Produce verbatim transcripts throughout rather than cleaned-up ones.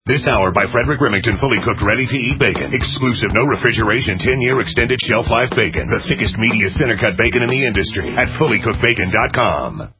This hour by Frederick Remington, fully cooked, ready-to-eat bacon. Exclusive, no refrigeration, ten-year extended shelf life bacon. The thickest, meatiest, center-cut bacon in the industry at fully cooked bacon dot com.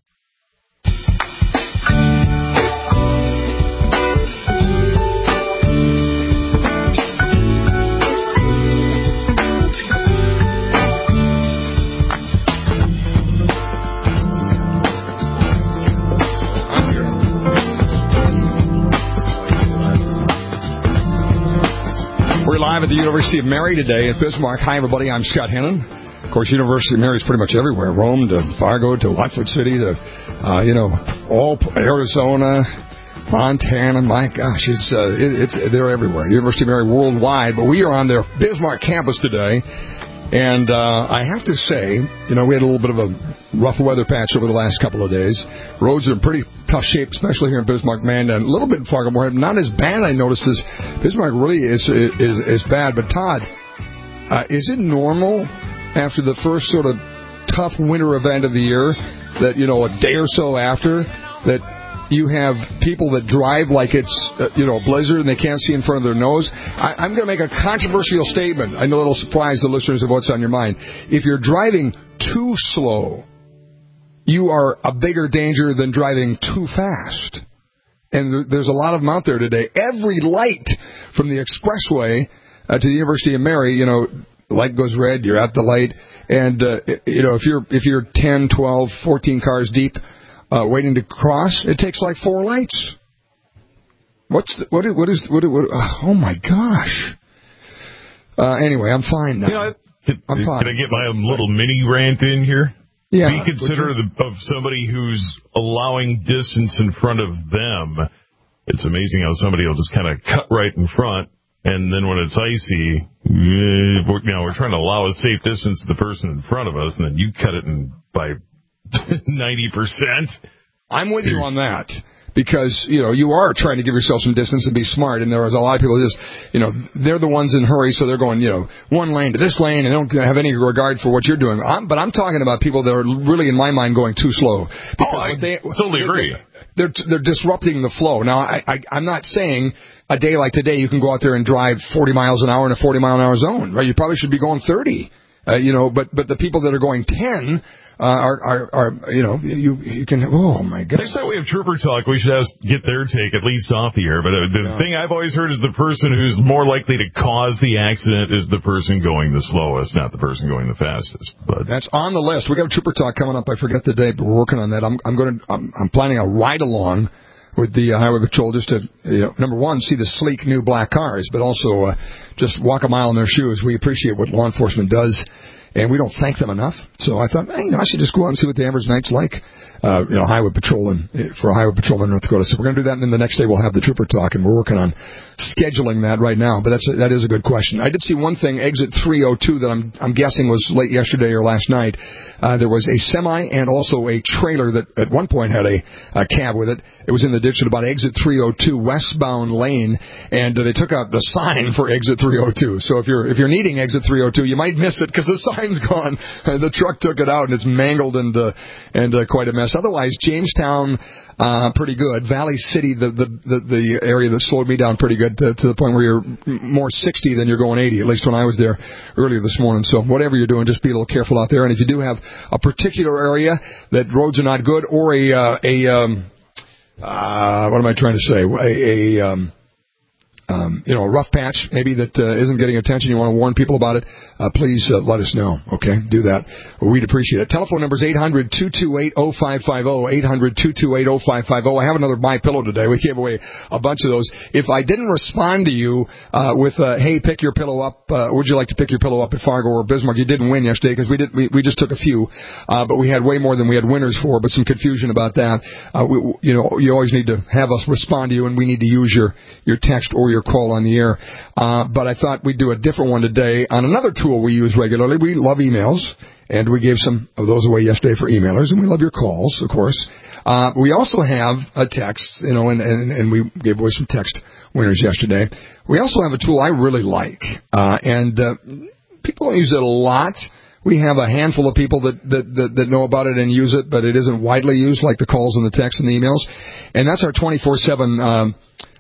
Live at the University of Mary today at Bismarck. Hi, everybody. I'm Scott Hennon. Of course, University of Mary is pretty much everywhere. Rome to Fargo to Watford City to, uh, you know, all Arizona, Montana. My gosh, it's uh, it, it's they're everywhere. University of Mary worldwide. But we are on their Bismarck campus today. And uh, I have to say, you know, we had a little bit of a rough weather patch over the last couple of days. Roads are in pretty tough shape, especially here in Bismarck, man, and a little bit in Fargo Moorhead. Not as bad, I noticed, as Bismarck really is is, is bad. But, Todd, uh, is it normal after the first sort of tough winter event of the year that, you know, a day or so after, that you have people that drive like it's, uh, you know, a blizzard and they can't see in front of their nose? I, I'm going to make a controversial statement. I know it'll surprise the listeners of what's on your mind. If you're driving too slow, you are a bigger danger than driving too fast. And there's a lot of them out there today. Every light from the expressway uh, to the University of Mary, you know, light goes red, you're at the light. And, uh, you know, if you're if you're ten, twelve, fourteen cars deep, Uh, waiting to cross, it takes like four lights. What's the, what? What is what? what oh my gosh! Uh, anyway, I'm fine now. You know, can, I'm fine. Can I get my little mini rant in here? Yeah. Be considerate of, of somebody who's allowing distance in front of them. It's amazing how somebody will just kind of cut right in front, and then when it's icy, eh, we're, you know, we're trying to allow a safe distance to the person in front of us, and then you cut it in by ninety percent. I'm with you on that, because, you know, you are trying to give yourself some distance and be smart, and there is a lot of people just, you know, they're the ones in a hurry, so they're going, you know, one lane to this lane, and they don't have any regard for what you're doing. I'm, but I'm talking about people that are really, in my mind, going too slow. Oh, I they, totally agree. They're, they're, they're disrupting the flow. Now, I, I, I'm not saying a day like today you can go out there and drive forty miles an hour in a forty mile an hour zone, right? You probably should be going thirty, uh, you know, but, but the people that are going ten, Uh, are, are, are, you know, you you can, oh, my God. Next time we have Trooper Talk, we should ask, get their take, at least off the air. But uh, the yeah. thing I've always heard is the person who's more likely to cause the accident is the person going the slowest, not the person going the fastest. But that's on the list. We got a Trooper Talk coming up. I forget the date, but we're working on that. I'm, I'm going to, I'm, I'm planning a ride-along with the uh, Highway Patrol just to, you know, number one, see the sleek new black cars, but also uh, just walk a mile in their shoes. We appreciate what law enforcement does, and we don't thank them enough. So I thought, hey, you know, I should just go out and see what the average night's like, uh, you know, Highway Patrol and for a Highway Patrolman in North Dakota. So we're going to do that, and then the next day we'll have the Trooper Talk, and we're working on scheduling that right now. But that's a, that is a good question. I did see one thing, exit three oh two, that I'm I'm guessing was late yesterday or last night. Uh, there was a semi and also a trailer that at one point had a, a cab with it. It was in the ditch at about exit three oh two, westbound lane, and uh, they took out the sign for exit three oh two. So if you're if you're needing exit three oh two, you might miss it because the sign's gone. Uh, the truck took it out, and it's mangled and uh, and uh, quite a mess. Otherwise, Jamestown, uh, pretty good. Valley City, the, the the the area that slowed me down pretty good to, to the point where you're more sixty than you're going eighty, at least when I was there earlier this morning. So whatever you're doing, just be a little careful out there. And if you do have a particular area that roads are not good, or a, uh, a um, uh, what am I trying to say, a, a um, Um, you know, a rough patch maybe that uh, isn't getting attention, you want to warn people about it, uh, please uh, let us know, okay? Do that. We'd appreciate it. Telephone number is eight hundred, two two eight, oh five five oh, eight hundred, two two eight, oh five five oh. I have another My Pillow today. We gave away a bunch of those. If I didn't respond to you uh, with, uh, hey, pick your pillow up, uh, would you like to pick your pillow up at Fargo or Bismarck? You didn't win yesterday because we, did, we, we just took a few, uh, but we had way more than we had winners for, but some confusion about that. Uh, we, you know, you always need to have us respond to you, and we need to use your, your text or your call on the air. Uh, but I thought we'd do a different one today on another tool we use regularly. We love emails, and we gave some of those away yesterday for emailers, and we love your calls, of course. Uh, we also have a text, you know, and, and, and we gave away some text winners yesterday. We also have a tool I really like, uh, and uh, people don't use it a lot. We have a handful of people that, that, that, that know about it and use it, but it isn't widely used like the calls and the texts and the emails. And that's our twenty-four seven um,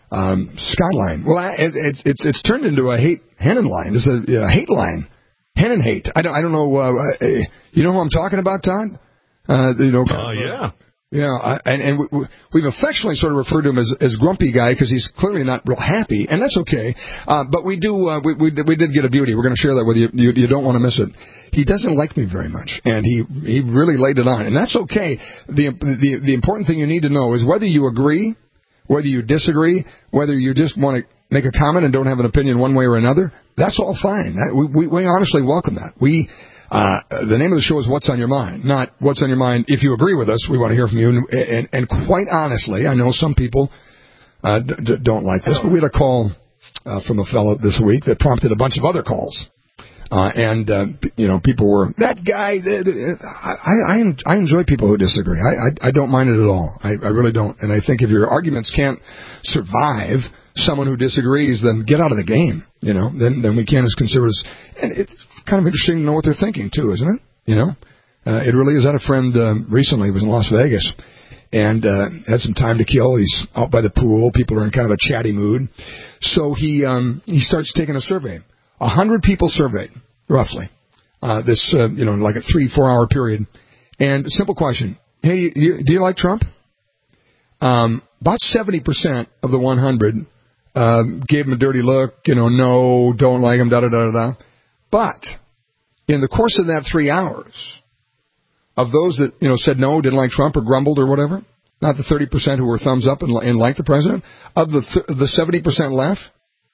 Um, Skyline. Well, it's, it's it's it's turned into a hate Hennen line. It's a, a hate line. Hennen hate. I don't I don't know. Uh, you know who I'm talking about, Todd? Uh, you know. Uh, yeah. Yeah, I, and, and we, we've affectionately sort of referred to him as, as grumpy guy because he's clearly not real happy, and that's okay. Uh, but we do, uh, we, we we did get a beauty. We're going to share that with you. You, you don't want to miss it. He doesn't like me very much, and he he really laid it on, and that's okay. The the the important thing you need to know is whether you agree, whether you disagree, whether you just want to make a comment and don't have an opinion one way or another. That's all fine. That, we, we we honestly welcome that. We. Uh, the name of the show is What's on Your Mind, not What's on Your Mind. If you agree with us, we want to hear from you. And, and, and quite honestly, I know some people uh, d- d- don't like this, but we had a call uh, from a fellow this week that prompted a bunch of other calls. Uh, and, uh, you know, people were, that guy, I, I, I enjoy people who disagree. I, I, I don't mind it at all. I, I really don't. And I think if your arguments can't survive someone who disagrees, then get out of the game. You know, then then we can as conservatives. And it's kind of interesting to know what they're thinking, too, isn't it? You know, uh, it really is. I had a friend uh, recently who was in Las Vegas and uh, had some time to kill. He's out by the pool. People are in kind of a chatty mood. So he um, he starts taking a survey. A hundred people surveyed, roughly, uh, this, uh, you know, like a three, four-hour period. And simple question, hey, you, do you like Trump? Um, about seventy percent of the one hundred uh, gave him a dirty look, you know, no, don't like him, da-da-da-da-da. But in the course of that three hours, of those that, you know, said no, didn't like Trump or grumbled or whatever, not the thirty percent who were thumbs up and, and liked the president, of the th- the seventy percent left,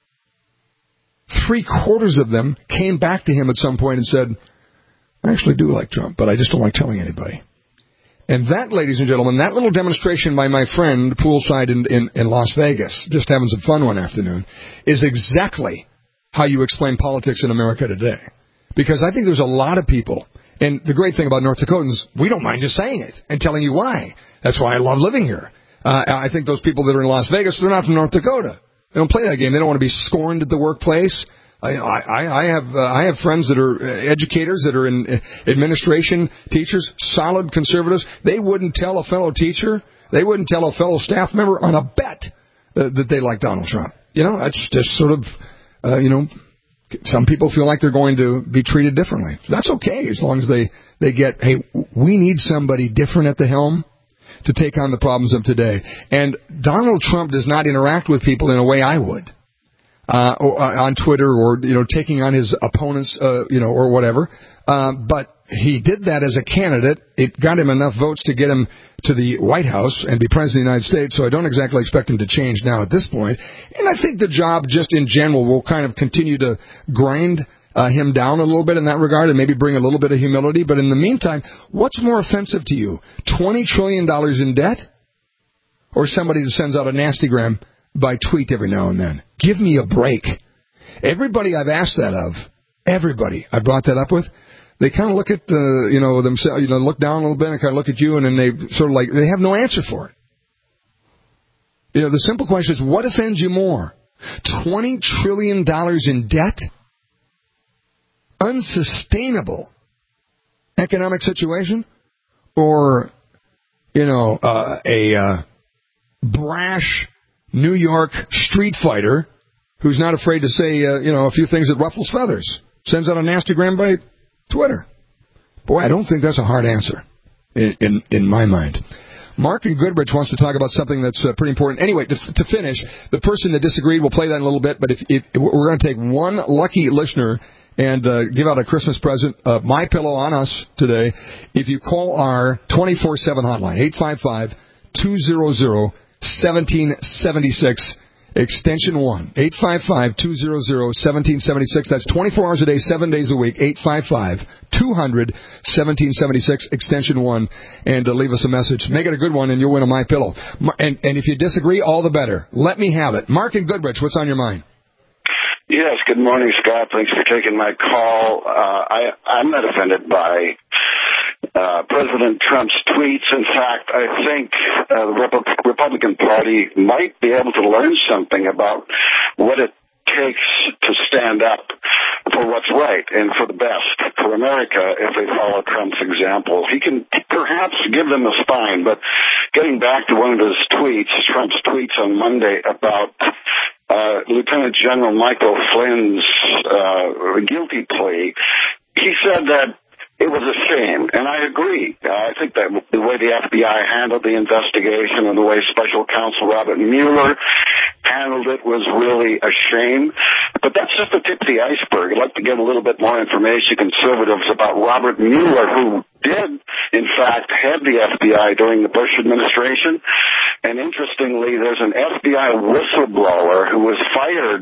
three-quarters of them came back to him at some point and said, I actually do like Trump, but I just don't like telling anybody. And that, ladies and gentlemen, that little demonstration by my friend poolside in, in, in Las Vegas, just having some fun one afternoon, is exactly how you explain politics in America today. Because I think there's a lot of people, and the great thing about North Dakotans, we don't mind just saying it and telling you why. That's why I love living here. Uh, I think those people that are in Las Vegas, they're not from North Dakota. They don't play that game. They don't want to be scorned at the workplace. I, I, I have uh, I have friends that are educators, that are in administration, teachers, solid conservatives. They wouldn't tell a fellow teacher, they wouldn't tell a fellow staff member on a bet uh, that they like Donald Trump. You know, that's just sort of, uh, you know, some people feel like they're going to be treated differently. That's okay as long as they, they get, hey, we need somebody different at the helm to take on the problems of today. And Donald Trump does not interact with people in a way I would. Uh, or, uh, on Twitter, or, you know, taking on his opponents, uh, you know, or whatever. Uh, but he did that as a candidate. It got him enough votes to get him to the White House and be president of the United States, so I don't exactly expect him to change now at this point. And I think the job, just in general, will kind of continue to grind uh, him down a little bit in that regard and maybe bring a little bit of humility. But in the meantime, what's more offensive to you, twenty trillion dollars in debt, or somebody that sends out a nastygram by tweet every now and then? Give me a break. Everybody I've asked that of, everybody I brought that up with, they kind of look at the, you know, themselves, you know, look down a little bit and kind of look at you, and then they sort of like, they have no answer for it. You know, the simple question is, what offends you more? twenty trillion dollars in debt? Unsustainable economic situation? Or, you know, uh, a uh, brash New York street fighter who's not afraid to say, uh, you know, a few things that ruffles feathers, sends out a nastygram by Twitter? Boy, I don't think that's a hard answer in in, in my mind. Mark in Goodrich wants to talk about something that's uh, pretty important. Anyway, to, to finish, the person that disagreed, we'll play that in a little bit, but if, if we're going to take one lucky listener and uh, give out a Christmas present, uh, My Pillow on us today, if you call our twenty-four seven hotline, eight five five, two hundred, seventeen seventy-six, extension one, eight five five, two hundred, seventeen seventy-six. That's twenty-four hours a day, seven days a week, eight five five, two hundred, seventeen seventy-six, extension one, and uh, leave us a message. Make it a good one, and you'll win a My Pillow. And, and if you disagree, all the better. Let me have it. Mark in Goodrich, what's on your mind? Yes, good morning, Scott. Thanks for taking my call. Uh, I, I'm not offended by Uh, President Trump's tweets. In fact, I think uh, the Rep- Republican Party might be able to learn something about what it takes to stand up for what's right and for the best for America if they follow Trump's example. He can perhaps give them a spine, but getting back to one of his tweets, Trump's tweets on Monday about uh, Lieutenant General Michael Flynn's uh, guilty plea, he said that it was a shame, and I agree. Uh, I think that the way the F B I handled the investigation and the way Special Counsel Robert Mueller handled it was really a shame. But that's just the tip of the iceberg. I'd like to get a little bit more information, conservatives, about Robert Mueller, who did, in fact, head the F B I during the Bush administration. And interestingly, there's an F B I whistleblower who was fired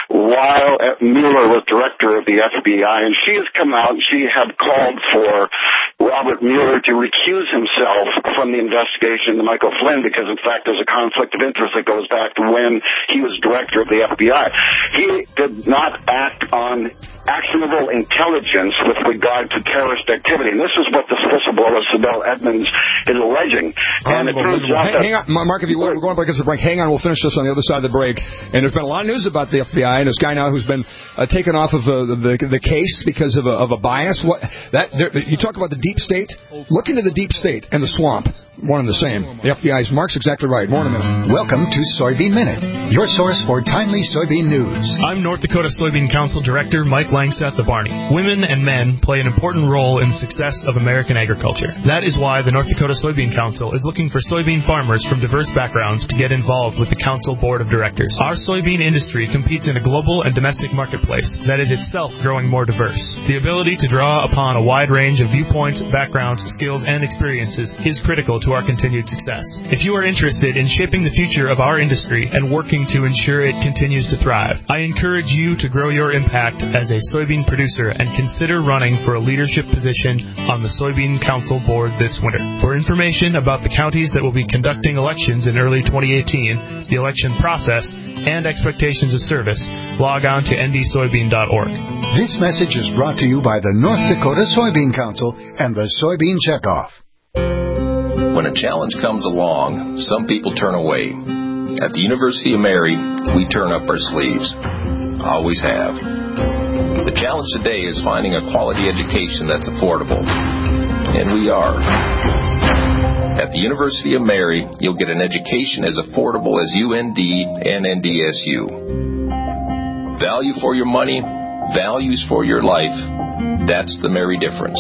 while Mueller was director of the F B I, and she has come out and she had called for Robert Mueller to recuse himself from the investigation into Michael Flynn because, in fact, there's a conflict of interest that goes back to when he was director of the F B I. He did not act on actionable intelligence with regard to terrorist activity. And this is what this whistleblower, Sibel Edmonds, is alleging. And it turns out that... Hang on, Mark, if you will, we're going to break this break. Hang on, we'll finish this on the other side of the break. And there's been a lot of news about the F B I and this guy now who's been uh, taken off of uh, the, the case because of a, of a bias. What that there, you talk about the deep state? Look into the deep state and the swamp. One and the same. The F B I's Mark's exactly right. More in a minute. Welcome to Soybean Minute, your source for timely soybean news. I'm North Dakota Soybean Council Director Mike Langseth of Barney. Women and men play an important role in the success of American agriculture. That is why the North Dakota Soybean Council is looking for soybean farmers from diverse backgrounds to get involved with the Council Board of Directors. Our soybean industry competes in a global and domestic marketplace that is itself growing more diverse. The ability to draw upon a wide range of viewpoints, backgrounds, skills, and experiences is critical to our continued success. If you are interested in shaping the future of our industry and working to ensure it continues to thrive, I encourage you to grow your impact as a soybean producer and consider running for a leadership position on the Soybean Council Board this winter. For information about the counties that will be conducting elections in early twenty eighteen, the election process, and expectations of service, log on to n d soybean dot org. This message is brought to you by the North Dakota Soybean Council and the Soybean Checkoff. When a challenge comes along, some people turn away. At the University of Mary, we turn up our sleeves. Always have. The challenge today is finding a quality education that's affordable. And we are. At the University of Mary, you'll get an education as affordable as U N D and N D S U. Value for your money, values for your life. That's the Mary difference.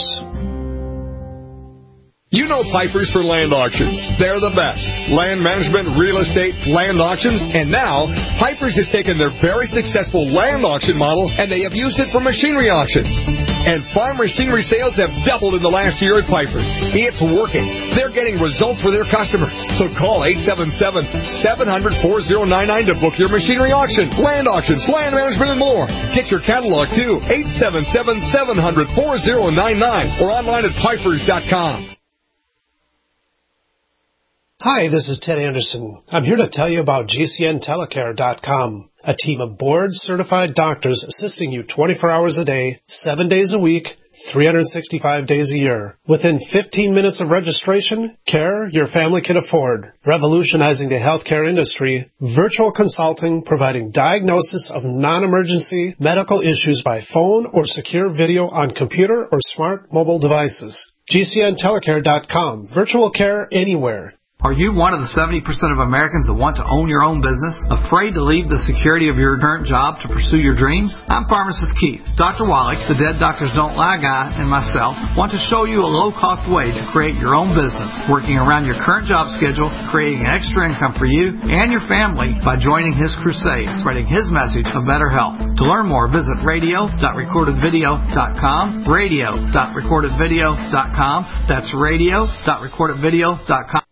You know Pipers for Land Auctions. They're the best. Land management, real estate, land auctions, and now Pipers has taken their very successful land auction model and they have used it for machinery auctions. And farm machinery sales have doubled in the last year at Pipers. It's working. They're getting results for their customers. So call eight seven seven, seven hundred, four oh nine nine to book your machinery auction, land auctions, land management, and more. Get your catalog too. eight seven seven, seven hundred, four oh nine nine or online at pipers dot com. Hi, this is Ted Anderson. I'm here to tell you about G C N telecare dot com, a team of board-certified doctors assisting you twenty-four hours a day, seven days a week, three hundred sixty-five days a year. Within fifteen minutes of registration, care your family can afford. Revolutionizing the healthcare industry, virtual consulting providing diagnosis of non-emergency medical issues by phone or secure video on computer or smart mobile devices. G C N telecare dot com, virtual care anywhere. Are you one of the seventy percent of Americans that want to own your own business, afraid to leave the security of your current job to pursue your dreams? I'm Pharmacist Keith. Doctor Wallach, the Dead Doctors Don't Lie guy, and myself want to show you a low-cost way to create your own business, working around your current job schedule, creating an extra income for you and your family by joining his crusade, spreading his message of better health. To learn more, visit radio dot recorded video dot com, radio dot recorded video dot com. That's radio dot recorded video dot com.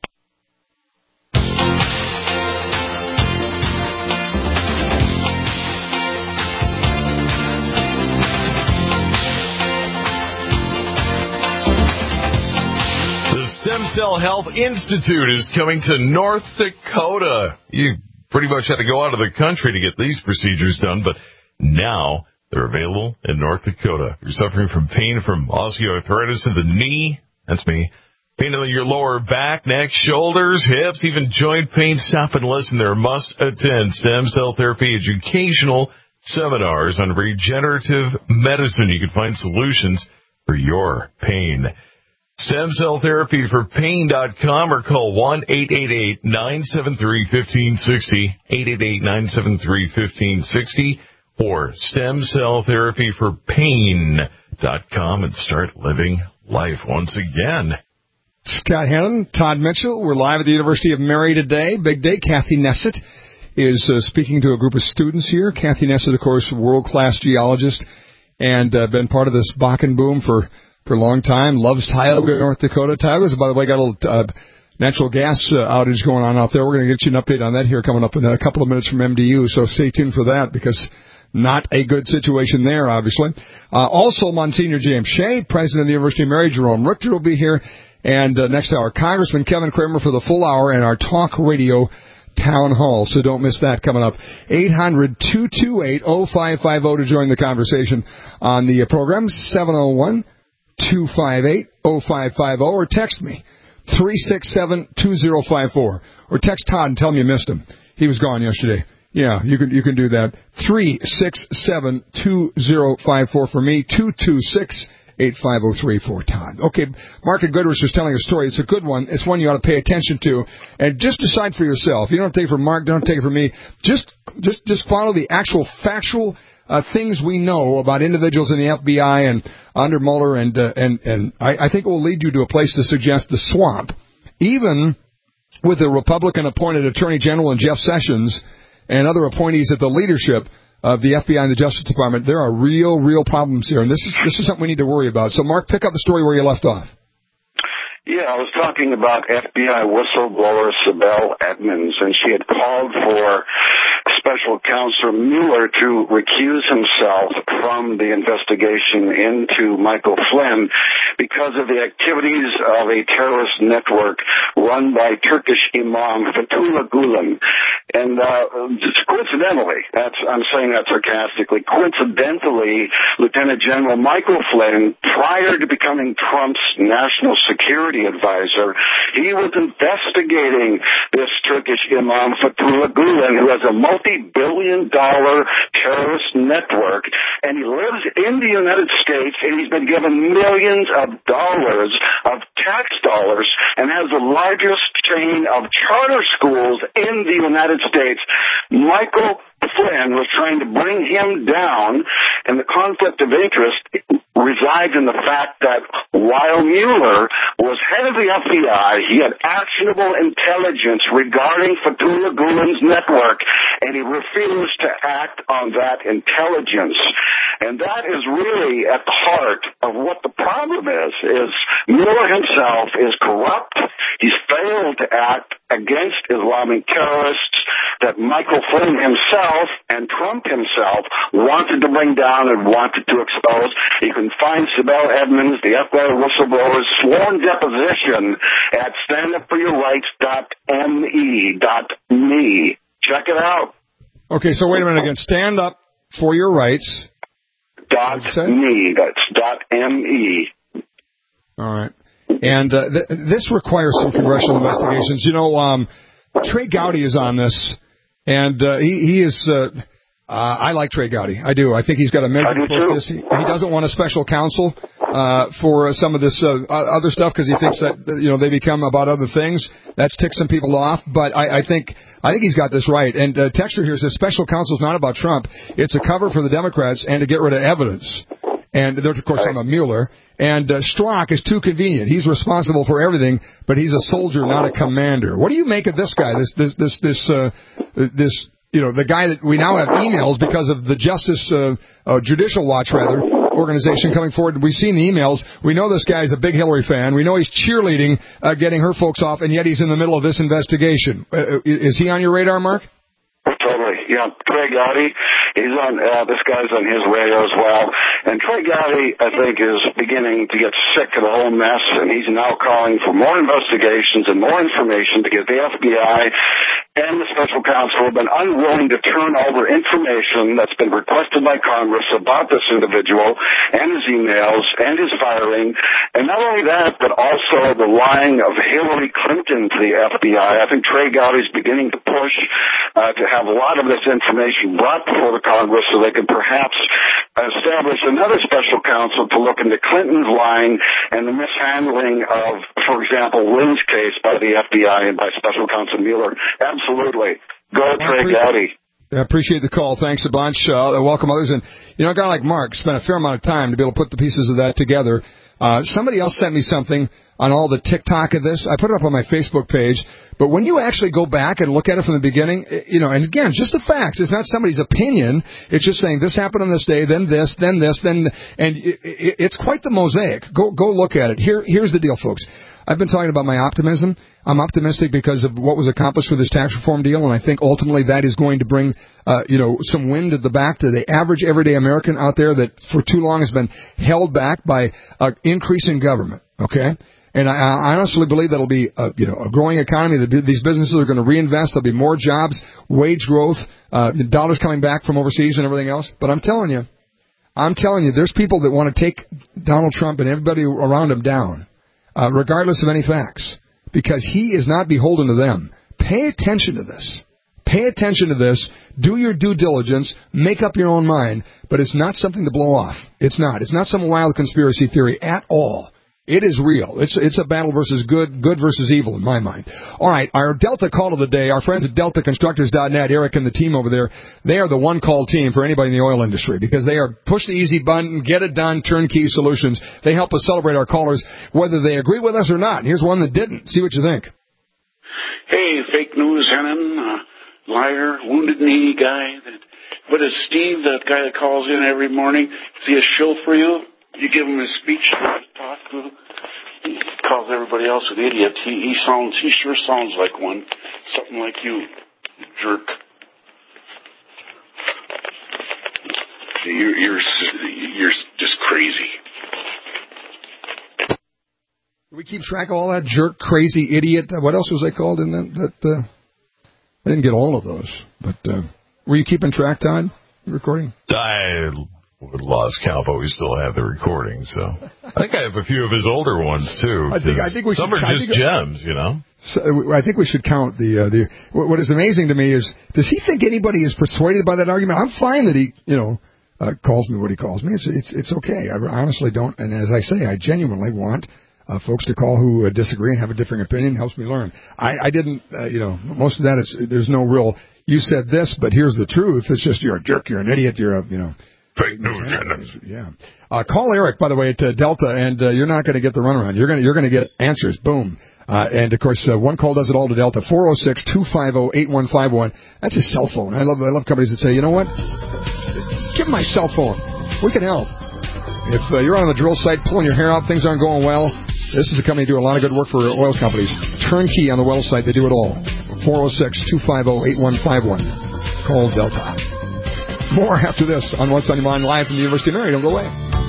Stem Cell Health Institute is coming to North Dakota. You pretty much had to go out of the country to get these procedures done, but now they're available in North Dakota. You're suffering from pain from osteoarthritis in the knee, that's me, pain in your lower back, neck, shoulders, hips, even joint pain. Stop and listen. There must attend Stem Cell Therapy Educational seminars on regenerative medicine. You can find solutions for your pain. Stem Cell Therapy for Pain dot com or call one eight eight eight, nine seven three, one five six zero, eight eight eight, nine seven three, one five six zero, or Stem Cell Therapy for Pain dot com and start living life once again. Scott Hannon, Todd Mitchell. We're live at the University of Mary today. Big day. Kathy Nessett is uh, speaking to a group of students here. Kathy Nessett, of course, world-class geologist, and uh, been part of this Bakken boom for for a long time. Loves Tioga, North Dakota. Tioga's, by the way, got a little uh, natural gas uh, outage going on out there. We're going to get you an update on that here coming up in a couple of minutes from M D U, so stay tuned for that because not a good situation there, obviously. Uh, also, Monsignor James Shea, president of the University of Mary. Jerome Richter will be here. And uh, next hour, Congressman Kevin Kramer for the full hour and our talk radio town hall. So don't miss that coming up. eight hundred, two two eight, oh five five oh to join the conversation on the program. seven oh one, two five eight, oh five five oh, or text me, three six seven, two oh five four, or text Todd and tell him you missed him. He was gone yesterday. Yeah, you can you can do that. three six seven, two oh five four for me, two two six, eight five oh three for Todd. Okay, Mark Goodrich was telling a story. It's a good one. It's one you ought to pay attention to, and just decide for yourself. You don't take it from Mark, don't take it from me. Just just just follow the actual factual Uh, things we know about individuals in the F B I and under Mueller, and uh, and and I, I think it will lead you to a place to suggest the swamp. Even with the Republican-appointed Attorney General and Jeff Sessions and other appointees at the leadership of the F B I and the Justice Department, there are real, real problems here, and this is this is something we need to worry about. So, Mark, pick up the story where you left off. Yeah, I was talking about F B I whistleblower Sibel Edmonds, and she had called for Special Counsel Mueller to recuse himself from the investigation into Michael Flynn because of the activities of a terrorist network run by Turkish Imam Fethullah Gulen. And uh, just coincidentally, that's, I'm saying that sarcastically, coincidentally, Lieutenant General Michael Flynn, prior to becoming Trump's national security advisor, he was investigating this Turkish Imam Fethullah Gulen, who has a multi-billion dollar terrorist network, and he lives in the United States, and he's been given millions of dollars of tax dollars and has the largest chain of charter schools in the United States. Michael Flynn was trying to bring him down, and the conflict of interest resides in the fact that while Mueller was head of the F B I, he had actionable intelligence regarding Fethullah Gulen's network, and he refused to act on that intelligence. And that is really at the heart of what the problem is, is Mueller himself is corrupt. He's failed to act against Islamic terrorists that Michael Flynn himself and Trump himself wanted to bring down and wanted to expose. You can find Sibel Edmonds, the F B I whistleblower's sworn deposition at stand up for your rights dot m e dot me. Check it out. Okay, so wait a minute again. Stand up for your rights. Dot me. That's dot me. All right. And uh, th- this requires some congressional investigations. You know, um, Trey Gowdy is on this, and uh, he, he is... Uh, uh, I like Trey Gowdy. I do. I think he's got a measure for this. He, he doesn't want a special counsel uh, for some of this uh, other stuff because he thinks that, you know, they become about other things. That's ticked some people off. But I, I think I think he's got this right. And uh, Texture here says special counsel is not about Trump. It's a cover for the Democrats and to get rid of evidence. And there's, of course, I'm a Mueller. And uh, Strzok is too convenient. He's responsible for everything, but he's a soldier, not a commander. What do you make of this guy? This, this, this, this, uh, this, you know, the guy that we now have emails because of the Justice, uh, uh, Judicial Watch, rather, organization coming forward. We've seen the emails. We know this guy's a big Hillary fan. We know he's cheerleading, uh, getting her folks off, and yet he's in the middle of this investigation. Uh, is he on your radar, Mark? Totally, yeah. Trey Gowdy, he's on, uh, this guy's on his radio as well. And Trey Gowdy, I think, is beginning to get sick of the whole mess, and he's now calling for more investigations and more information because the F B I and the special counsel have been unwilling to turn over information that's been requested by Congress about this individual and his emails and his firing. And not only that, but also the lying of Hillary Clinton to the F B I. I think Trey Gowdy's beginning to push uh, to have a lot of this information brought before the Congress so they can perhaps establish another special counsel to look into Clinton's lying and the mishandling of, for example, Lynn's case by the F B I and by special counsel Mueller. Absolutely. Go Trey Gowdy. I appreciate the call. Thanks a bunch. Uh, welcome others. And, you know, a guy like Mark spent a fair amount of time to be able to put the pieces of that together. Uh, somebody else sent me something on all the TikTok of this. I put it up on my Facebook page. But when you actually go back and look at it from the beginning, you know, and again, just the facts. It's not somebody's opinion. It's just saying this happened on this day, then this, then this, then, and it, it, it's quite the mosaic. Go, go look at it. Here, here's the deal, folks. I've been talking about my optimism. I'm optimistic because of what was accomplished with this tax reform deal, and I think ultimately that is going to bring, uh, you know, some wind at the back to the average everyday American out there that for too long has been held back by an increase in government, okay? And I, I honestly believe that'll be, a, you know, a growing economy. That these businesses are going to reinvest. There'll be more jobs, wage growth, uh, dollars coming back from overseas and everything else. But I'm telling you, I'm telling you, there's people that want to take Donald Trump and everybody around him down. Uh, regardless of any facts, because he is not beholden to them. Pay attention to this. Pay attention to this. Do your due diligence. Make up your own mind. But it's not something to blow off. It's not. It's not some wild conspiracy theory at all. It is real. It's it's a battle versus good, good versus evil in my mind. All right, our Delta call of the day, our friends at Delta Constructors dot net, Eric and the team over there, they are the one-call team for anybody in the oil industry because they are push the easy button, get it done, turnkey solutions. They help us celebrate our callers whether they agree with us or not. Here's one that didn't. See what you think. Hey, fake news, Hennon, uh, liar, wounded knee guy. That, what is Steve, that guy that calls in every morning? Is he a show for you? You give him a speech to talk to. He calls everybody else an idiot. He, he sounds, he sure sounds like one. Something like you, jerk. You're, you're, you're just crazy. Do we keep track of all that jerk, crazy, idiot? What else was I called in that? that uh, I didn't get all of those. But uh, were you keeping track, Todd? Recording? I lost count, but we still have the recording. So I think I have a few of his older ones too. I think, I think we some should, are just think, gems, you know. So I think we should count the uh, the. What is amazing to me is, does he think anybody is persuaded by that argument? I'm fine that he, you know, uh, calls me what he calls me. It's it's it's okay. I honestly don't. And as I say, I genuinely want uh, folks to call who uh, disagree and have a different opinion. It helps me learn. I, I didn't, uh, you know, most of that is there's no real. You said this, but here's the truth. It's just you're a jerk. You're an idiot. You're a, you know. Fake news. Yeah. Uh, call Eric, by the way, at uh, Delta, and uh, you're not going to get the runaround. You're going to you're going to get answers. Boom. Uh, and of course, uh, one call does it all to Delta. four oh six, two five oh, eight one five one. That's his cell phone. I love I love companies that say, you know what? Give him my cell phone. We can help. If uh, you're on the drill site pulling your hair out, things aren't going well. This is a company that do a lot of good work for oil companies. Turnkey on the well site. They do it all. four oh six, two five oh, eight one five one. Call Delta. More after this on What's on Your Mind live from the University of Mary. Don't go away.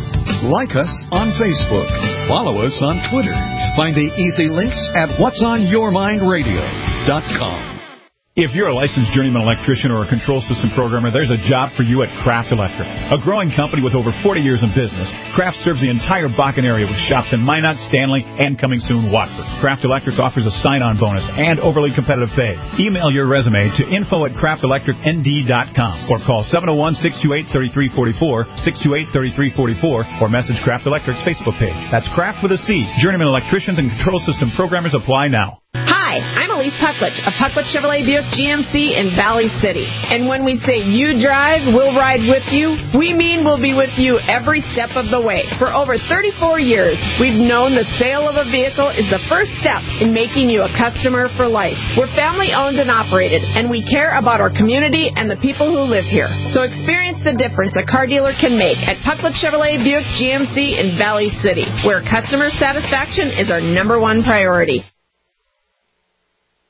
Like us on Facebook. Follow us on Twitter. Find the easy links at whats on your mind radio dot com. If you're a licensed journeyman electrician or a control system programmer, there's a job for you at Kraft Electric. A growing company with over forty years in business, Kraft serves the entire Bakken area with shops in Minot, Stanley, and coming soon, Watford. Kraft Electric offers a sign-on bonus and overly competitive pay. Email your resume to info at craft electric n d dot com or call seven oh one, six two eight, three three four four, six two eight, three three four four, or message Kraft Electric's Facebook page. That's Kraft with a C. Journeyman electricians and control system programmers apply now. Hi, I'm Elise Pucklich of Pucklich Chevrolet Buick G M C in Valley City. And when we say you drive, we'll ride with you, we mean we'll be with you every step of the way. For over thirty-four years, we've known the sale of a vehicle is the first step in making you a customer for life. We're family owned and operated, and we care about our community and the people who live here. So experience the difference a car dealer can make at Pucklich Chevrolet Buick G M C in Valley City, where customer satisfaction is our number one priority.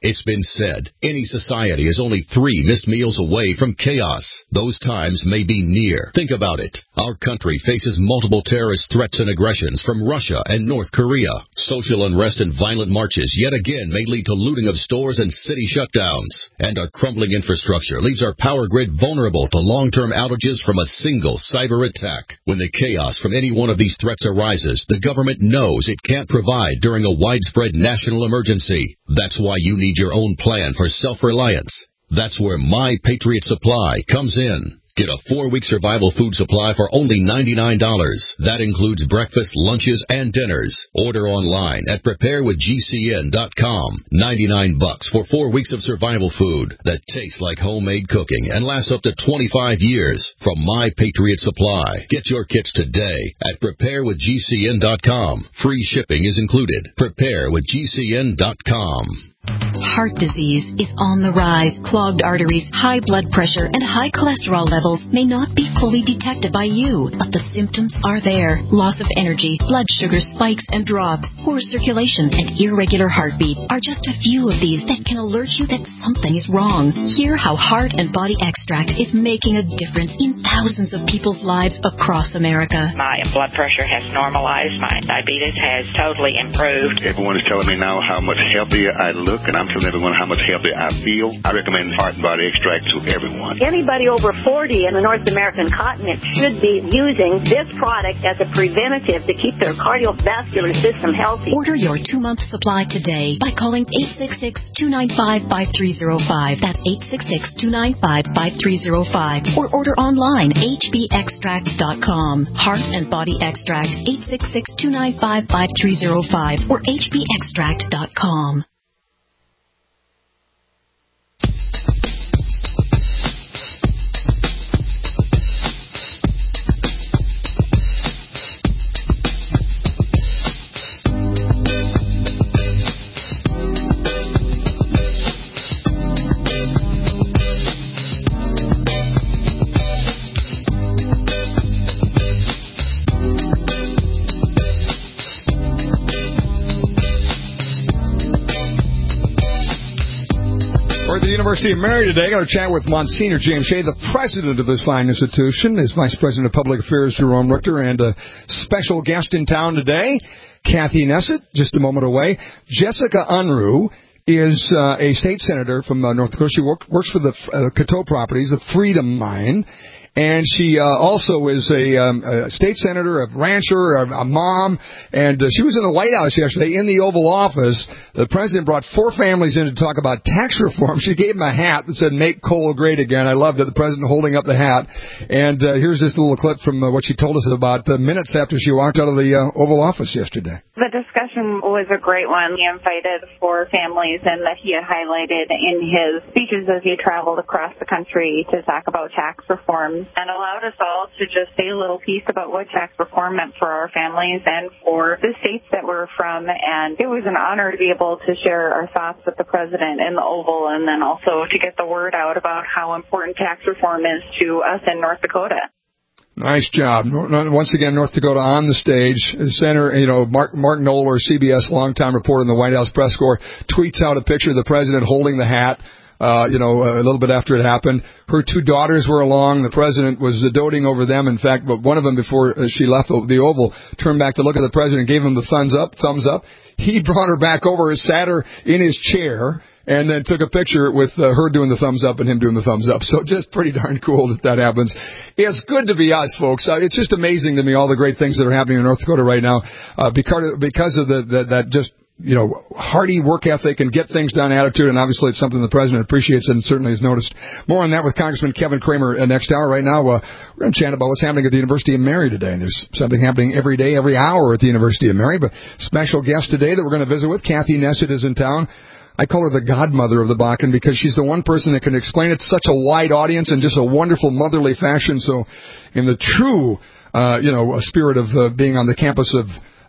It's been said, any society is only three missed meals away from chaos. Those times may be near. Think about it. Our country faces multiple terrorist threats and aggressions from Russia and North Korea. Social unrest and violent marches yet again may lead to looting of stores and city shutdowns. And our crumbling infrastructure leaves our power grid vulnerable to long-term outages from a single cyber attack. When the chaos from any one of these threats arises, the government knows it can't provide during a widespread national emergency. That's why you need your own plan for self-reliance. That's where My Patriot Supply comes in. Get a four-week survival food supply for only ninety-nine dollars. That includes breakfast, lunches, and dinners. Order online at prepare with G C N dot com. ninety-nine bucks for four weeks of survival food that tastes like homemade cooking and lasts up to twenty-five years from My Patriot Supply. Get your kits today at prepare with G C N dot com. Free shipping is included. prepare with G C N dot com. Heart disease is on the rise. Clogged arteries, high blood pressure, and high cholesterol levels may not be fully detected by you, but the symptoms are there. Loss of energy, blood sugar spikes and drops, poor circulation, and irregular heartbeat are just a few of these that can alert you that something is wrong. Hear how Heart and Body Extract is making a difference in thousands of people's lives across America. My blood pressure has normalized. My diabetes has totally improved. Everyone is telling me now how much healthier I look. And I'm telling everyone how much healthier I feel. I recommend Heart and Body Extract to everyone. Anybody over forty in the North American continent should be using this product as a preventative to keep their cardiovascular system healthy. Order your two-month supply today by calling eight six six, two nine five, five three zero five. That's eight six six, two nine five, five three zero five. Or order online, H B extract dot com. Heart and Body Extract, eight six six, two nine five, five three zero five or H B extract dot com. University of Mary today. Got to chat with Monsignor James Shea, the president of this fine institution, his vice president of public affairs, Jerome Richter, and a special guest in town today, Kathy Nessett, just a moment away. Jessica Unruh is uh, a state senator from uh, North Dakota. She work, works for the uh, Coteau Properties, the Freedom Mine. And she uh, also is a, um, a state senator, a rancher, a, a mom, and uh, she was in the White House yesterday in the Oval Office. The president brought four families in to talk about tax reform. She gave them a hat that said, "Make coal great again." I loved it, the president holding up the hat. And uh, here's this little clip from uh, what she told us about uh, minutes after she walked out of the uh, Oval Office yesterday. The discussion was a great one. He invited four families in that he had highlighted in his speeches as he traveled across the country to talk about tax reform, and allowed us all to just say a little piece about what tax reform meant for our families and for the states that we're from. And it was an honor to be able to share our thoughts with the president in the Oval, and then also to get the word out about how important tax reform is to us in North Dakota. Nice job. Once again, North Dakota on the stage. Senator, you know, Mark, Mark Knoller, C B S longtime reporter in the White House press corps, tweets out a picture of the president holding the hat. Uh, you know, a little bit after it happened. Her two daughters were along. The president was doting over them. In fact, one of them, before she left the Oval, turned back to look at the president, gave him the thumbs up, thumbs up. He brought her back over, sat her in his chair, and then took a picture with uh, her doing the thumbs up and him doing the thumbs up. So just pretty darn cool that that happens. It's good to be us, folks. Uh, it's just amazing to me, all the great things that are happening in North Dakota right now, uh, because, because of the, the that just, you know, hearty work ethic and get things done attitude, and obviously it's something the president appreciates and certainly has noticed. More on that with Congressman Kevin Cramer uh, next hour. Right now, uh, we're going to chat about what's happening at the University of Mary today. And there's something happening every day, every hour at the University of Mary. But special guest today that we're going to visit with, Kathy Nessett, is in town. I call her the godmother of the Bakken because she's the one person that can explain it to such a wide audience in just a wonderful motherly fashion. So in the true, uh, you know, spirit of uh, being on the campus of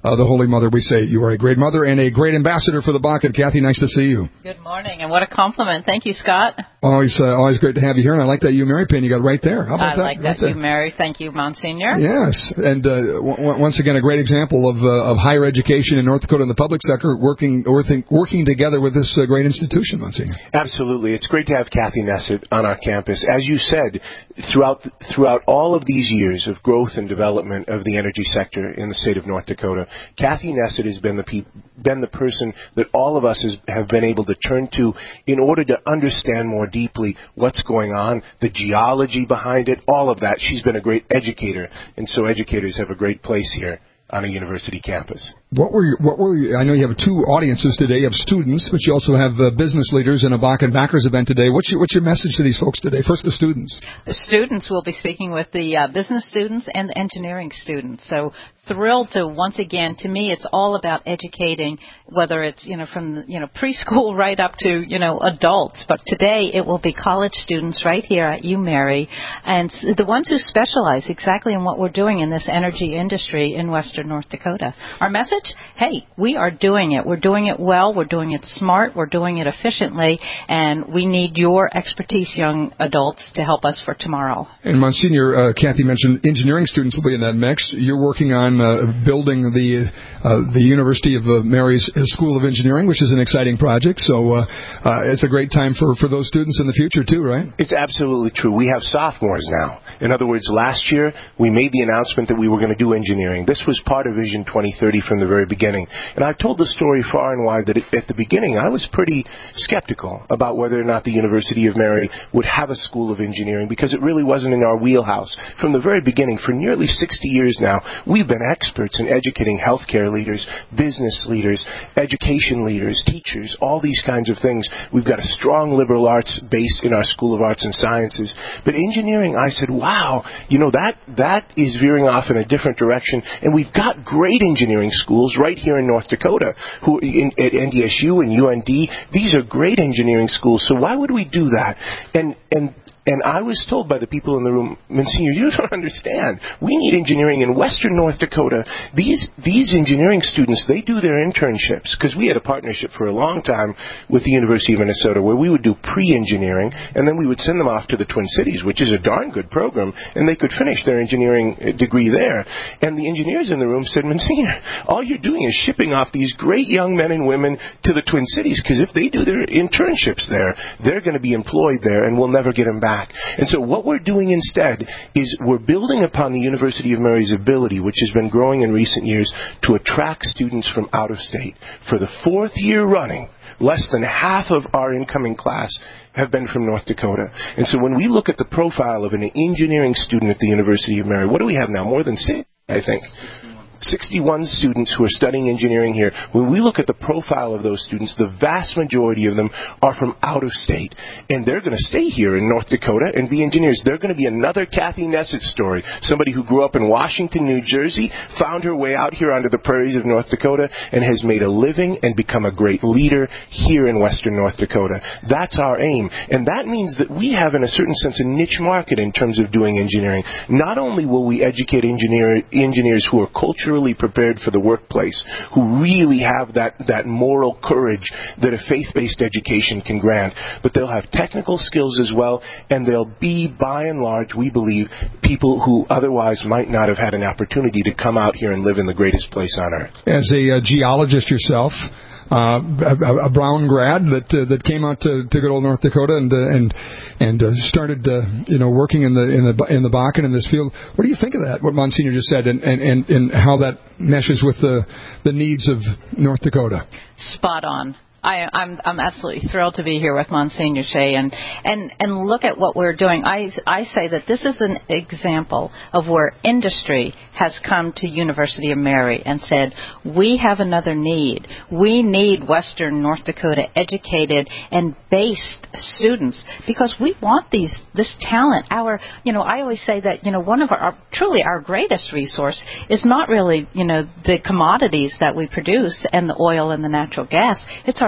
uh, the Holy Mother, we say you are a great mother and a great ambassador for the Bakken. Kathy, nice to see you. Good morning, and what a compliment. Thank you, Scott. Always uh, always great to have you here, and I like that you Mary pin you got right there. How about I that? like right that you Mary. Thank you, Monsignor. Yes, and uh, w- once again, a great example of uh, of higher education in North Dakota in the public sector working working, working together with this uh, great institution, Monsignor. Absolutely. It's great to have Kathy Nessett on our campus. As you said, throughout throughout all of these years of growth and development of the energy sector in the state of North Dakota, Kathy Nessett has been the pe- been the person that all of us has, have been able to turn to in order to understand more deeply what's going on, the geology behind it, all of that. She's been a great educator, and so educators have a great place here on a university campus. What were your, what were your, I know you have two audiences today. You have students, but you also have uh, business leaders in a Bakken Backers event today. What's your, what's your message to these folks today? First, the students. The students will be speaking with the uh, business students and the engineering students. So thrilled to, once again, to me, it's all about educating, whether it's, you know, from, you know, preschool right up to, you know, adults. But today it will be college students right here at UMary, and the ones who specialize exactly in what we're doing in this energy industry in western North Dakota. Our message? Hey, we are doing it. We're doing it well. We're doing it smart. We're doing it efficiently. And we need your expertise, young adults, to help us for tomorrow. And Monsignor, uh, Kathy mentioned engineering students will be in that mix. You're working on uh, building the uh, the University of uh, Mary's School of Engineering, which is an exciting project. So uh, uh, it's a great time for, for those students in the future, too, right? It's absolutely true. We have sophomores now. In other words, last year we made the announcement that we were going to do engineering. This was part of Vision twenty thirty from the very beginning. And I've told the story far and wide that at the beginning I was pretty skeptical about whether or not the University of Mary would have a school of engineering because it really wasn't in our wheelhouse. From the very beginning, for nearly sixty years now, we've been experts in educating healthcare leaders, business leaders, education leaders, teachers, all these kinds of things. We've got a strong liberal arts base in our School of Arts and Sciences. But engineering, I said, wow, you know, that that is veering off in a different direction. And we've got great engineering schools right here in North Dakota, who in, at N D S U and U N D. These are great engineering schools, so why would we do that? And and And I was told by the people in the room, Monsignor, you don't understand. We need engineering in western North Dakota. These these engineering students, they do their internships, because we had a partnership for a long time with the University of Minnesota where we would do pre-engineering, and then we would send them off to the Twin Cities, which is a darn good program, and they could finish their engineering degree there. And the engineers in the room said, Monsignor, all you're doing is shipping off these great young men and women to the Twin Cities, because if they do their internships there, they're going to be employed there, and we'll never get them back. And so what we're doing instead is we're building upon the University of Mary's ability, which has been growing in recent years, to attract students from out of state. For the fourth year running, less than half of our incoming class have been from North Dakota. And so when we look at the profile of an engineering student at the University of Mary, what do we have now? More than six, I think. sixty-one students who are studying engineering here. When we look at the profile of those students, the vast majority of them are from out of state. And they're going to stay here in North Dakota and be engineers. They're going to be another Kathy Nessett story. Somebody who grew up in Washington, New Jersey, found her way out here onto the prairies of North Dakota, and has made a living and become a great leader here in western North Dakota. That's our aim. And that means that we have, in a certain sense, a niche market in terms of doing engineering. Not only will we educate engineer, engineers who are culturally prepared for the workplace, who really have that, that moral courage that a faith-based education can grant, but they'll have technical skills as well, and they'll be, by and large, we believe, people who otherwise might not have had an opportunity to come out here and live in the greatest place on earth. As a uh, geologist yourself, Uh, a, a Brown grad that uh, that came out to, to good old North Dakota and uh, and and uh, started uh, you know working in the in the in the Bakken in this field. What do you think of that? What Monsignor just said, and, and, and, and how that meshes with the the needs of North Dakota? Spot on. I, I'm I'm absolutely thrilled to be here with Monsignor Shea and, and, and look at what we're doing. I, I say that this is an example of where industry has come to University of Mary and said, we have another need. We need western North Dakota educated and based students because we want these this talent. Our you know I always say that you know one of our, our truly our greatest resource is not really you know the commodities that we produce and the oil and the natural gas. It's our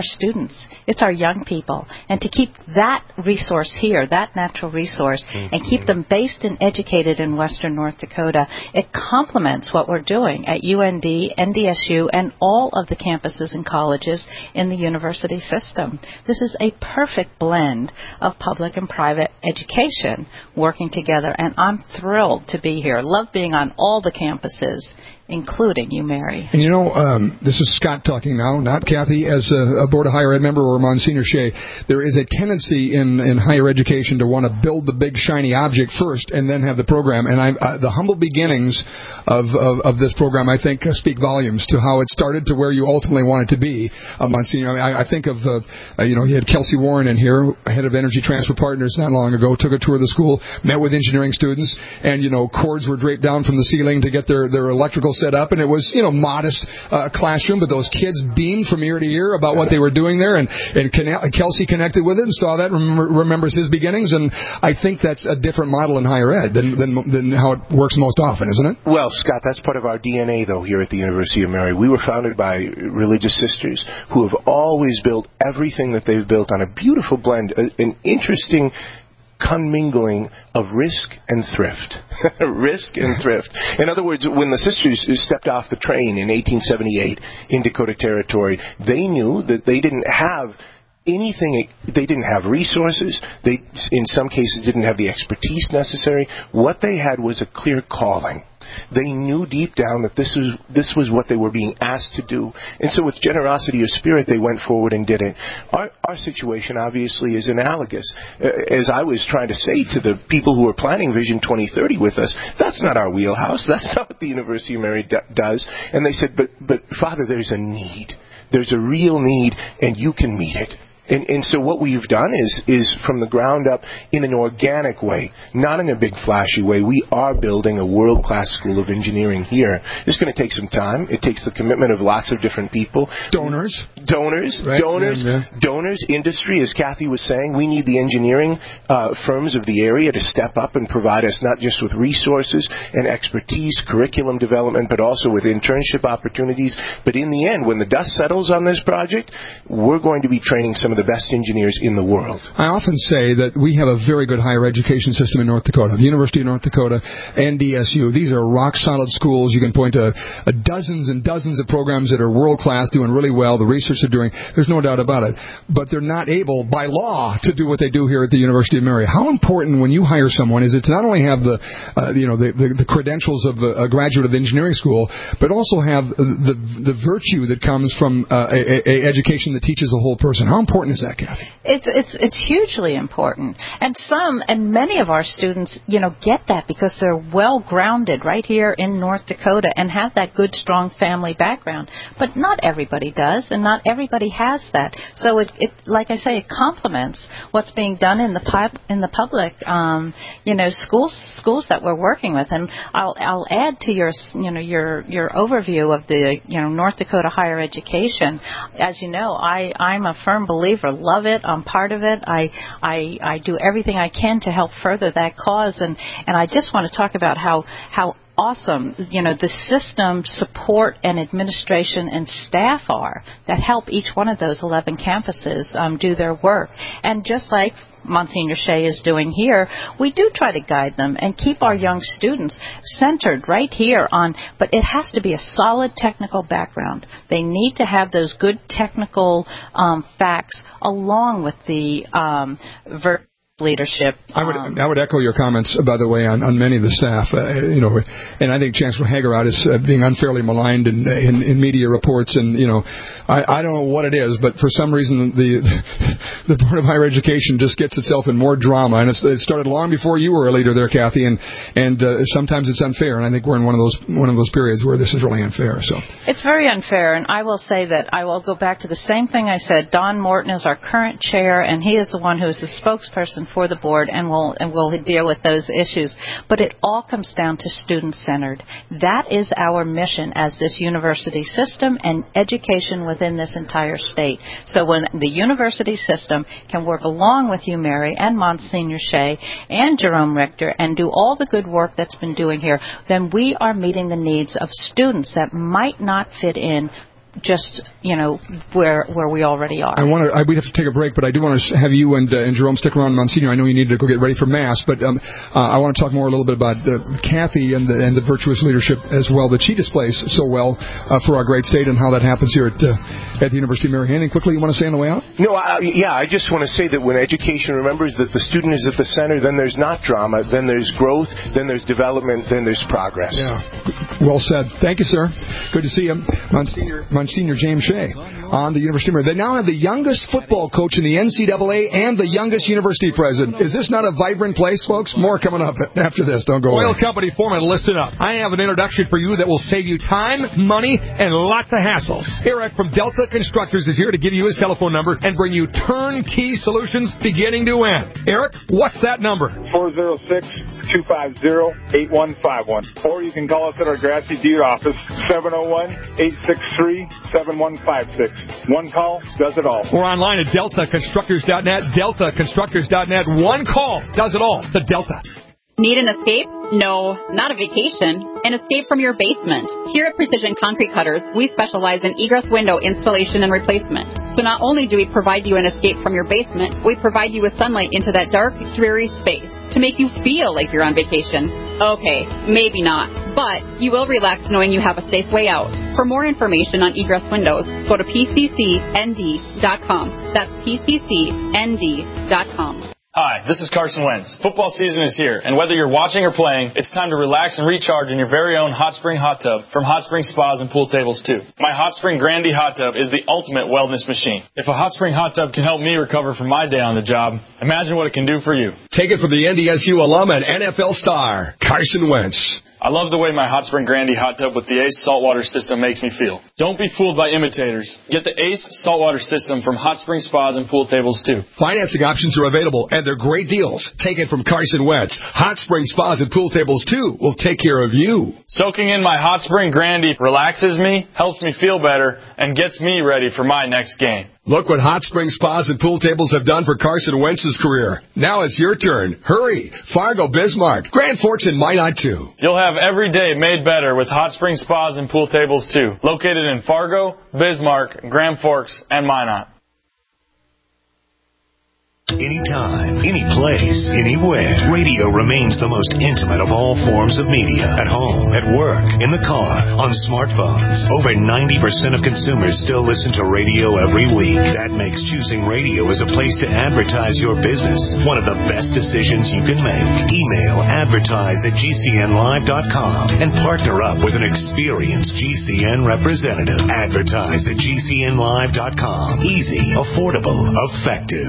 students. It's our young people. And to keep that resource here, that natural resource, mm-hmm. and keep them based and educated in western North Dakota, it complements what we're doing at U N D, N D S U, and all of the campuses and colleges in the university system. This is a perfect blend of public and private education working together, and I'm thrilled to be here. Love being on all the campuses, including you, Mary. And you know, um, this is Scott talking now, not Kathy, as a, a Board of Higher Ed member or Monsignor Shea. There is a tendency in, in higher education to want to build the big shiny object first and then have the program. And I, uh, the humble beginnings of, of, of this program, I think, uh, speak volumes to how it started to where you ultimately want it to be. Uh, Monsignor, I, I think of, uh, uh, you know, you had Kelsey Warren in here, head of Energy Transfer Partners not long ago, took a tour of the school, met with engineering students, and, you know, cords were draped down from the ceiling to get their, their electrical set up, and it was, you know, modest uh, classroom, but those kids beamed from ear to ear about what they were doing there, and, and Kelsey connected with it and saw that, remember, remembers his beginnings, and I think that's a different model in higher ed than, than, than how it works most often, isn't it? Well, Scott, that's part of our D N A, though, here at the University of Mary. We were founded by religious sisters who have always built everything that they've built on a beautiful blend, an interesting commingling of risk and thrift. Risk and thrift. In other words, when the sisters stepped off the train in eighteen seventy-eight in Dakota Territory, they knew that they didn't have anything. They didn't have resources. They, in some cases, didn't have the expertise necessary. What they had was a clear calling. They knew deep down that this was this was what they were being asked to do. And so with generosity of spirit, they went forward and did it. Our, our situation, obviously, is analogous. As I was trying to say to the people who are planning Vision twenty thirty with us, that's not our wheelhouse. That's not what the University of Mary d- does. And they said, but, but Father, there's a need. There's a real need, and you can meet it. And, and so what we've done is, is from the ground up in an organic way, not in a big flashy way. We are building a world-class school of engineering here. It's going to take some time. It takes the commitment of lots of different people. Donors. Donors. Right. Donors. Yeah, yeah. Donors. Industry, as Kathy was saying. We need the engineering uh, firms of the area to step up and provide us not just with resources and expertise, curriculum development, but also with internship opportunities. But in the end, when the dust settles on this project, we're going to be training some of the best engineers in the world. I often say that we have a very good higher education system in North Dakota. The University of North Dakota, N D S U, these are rock-solid schools. You can point to uh, dozens and dozens of programs that are world-class, doing really well. The research they're doing, there's no doubt about it. But they're not able, by law, to do what they do here at the University of Mary. How important, when you hire someone, is it to not only have the, uh, you know, the, the, the credentials of a, a graduate of engineering school, but also have the, the virtue that comes from uh, a, a education that teaches a whole person? How important is that, Kathy? It's it's it's hugely important, and some and many of our students, you know, get that because they're well grounded right here in North Dakota and have that good, strong family background. But not everybody does, and not everybody has that. So it, it like I say, it complements what's being done in the pub, in the public, um, you know, schools schools that we're working with. And I'll I'll add to your you know your your overview of the you know North Dakota higher education. As you know, I I'm a firm believer. Love it. I'm part of it. I, I, I do everything I can to help further that cause. And, and I just want to talk about how, how awesome, you know, the system support and administration and staff are that help each one of those eleven campuses um, do their work. And just like Monsignor Shea is doing here, we do try to guide them and keep our young students centered right here on, but it has to be a solid technical background. They need to have those good technical um, facts along with the um, ver- leadership. I would um, I would echo your comments, by the way, on, on many of the staff. Uh, you know, and I think Chancellor Hagerott is uh, being unfairly maligned in, in, in media reports. And you know, I, I don't know what it is, but for some reason the the Board of Higher Education just gets itself in more drama. And it's, it started long before you were a leader there, Kathy. And and uh, sometimes it's unfair. And I think we're in one of those one of those periods where this is really unfair. So it's very unfair. And I will say that I will go back to the same thing I said. Don Morton is our current chair, and he is the one who is the spokesperson for the board, and we'll and we'll deal with those issues. But it all comes down to student-centered. That is our mission as this university system and education within this entire state. So when the university system can work along with you, Mary, and Monsignor Shea, and Jerome Richter, and do all the good work that's been doing here, then we are meeting the needs of students that might not fit in just, you know, where where we already are. I want to. I, we have to take a break, but I do want to have you and, uh, and Jerome stick around, Monsignor. I know you need to go get ready for Mass, but um, uh, I want to talk more a little bit about uh, Kathy and the, and the virtuous leadership as well that she displays so well uh, for our great state and how that happens here at uh, at the University of Mary. Anything quickly you want to say on the way out? No, I, yeah, I just want to say that when education remembers that the student is at the center, then there's not drama, then there's growth, then there's development, then there's progress. Yeah, well said. Thank you, sir. Good to see you, Monsignor, Monsignor James Shea on the University of Mary. They now have the youngest football coach in the N C double A and the youngest university president. Is this not a vibrant place, folks? More coming up after this. Don't go away. Oil company foreman, listen up. I have an introduction for you that will save you time, money, and lots of hassle. Eric from Delta Constructors is here to give you his telephone number and bring you turnkey solutions beginning to end. Eric, what's that number? four oh six, two five zero, eight one five one. Or you can call us at our Grassy Butte office, seven oh one, eight six three, seven one five six. One call does it all. We're online at delta constructors dot net, delta constructors dot net. One call does it all. The Delta. Need an escape? No, not a vacation. An escape from your basement. Here at Precision Concrete Cutters, we specialize in egress window installation and replacement. So not only do we provide you an escape from your basement, we provide you with sunlight into that dark, dreary space to make you feel like you're on vacation. Okay, maybe not, but you will relax knowing you have a safe way out. For more information on egress windows, go to P C C N D dot com. That's P C C N D dot com. Hi, this is Carson Wentz. Football season is here, and whether you're watching or playing, it's time to relax and recharge in your very own Hot Spring Hot Tub from Hot Spring Spas and Pool Tables too. My Hot Spring Grandy Hot Tub is the ultimate wellness machine. If a Hot Spring Hot Tub can help me recover from my day on the job, imagine what it can do for you. Take it from the N D S U alum and N F L star, Carson Wentz. I love the way my Hot Spring Grandy Hot Tub with the ACE saltwater system makes me feel. Don't be fooled by imitators. Get the ACE saltwater system from Hot Spring Spas and Pool Tables too. Financing options are available, and they're great deals. Take it from Carson Wentz. Hot Spring Spas and Pool Tables too will take care of you. Soaking in my Hot Spring Grandy relaxes me, helps me feel better, and gets me ready for my next game. Look what Hot Spring Spas and Pool Tables have done for Carson Wentz's career. Now it's your turn. Hurry. Fargo, Bismarck, Grand Forks, and Minot too. You'll have every day made better with Hot Spring Spas and Pool Tables too. Located in Fargo, Bismarck, Grand Forks, and Minot. Anytime, any place, anywhere. Radio remains the most intimate of all forms of media. At home, at work, in the car, on smartphones. Over ninety percent of consumers still listen to radio every week. That makes choosing radio as a place to advertise your business one of the best decisions you can make. Email advertise at G C N live dot com and partner up with an experienced G C N representative. Advertise at G C N live dot com. Easy, affordable, effective.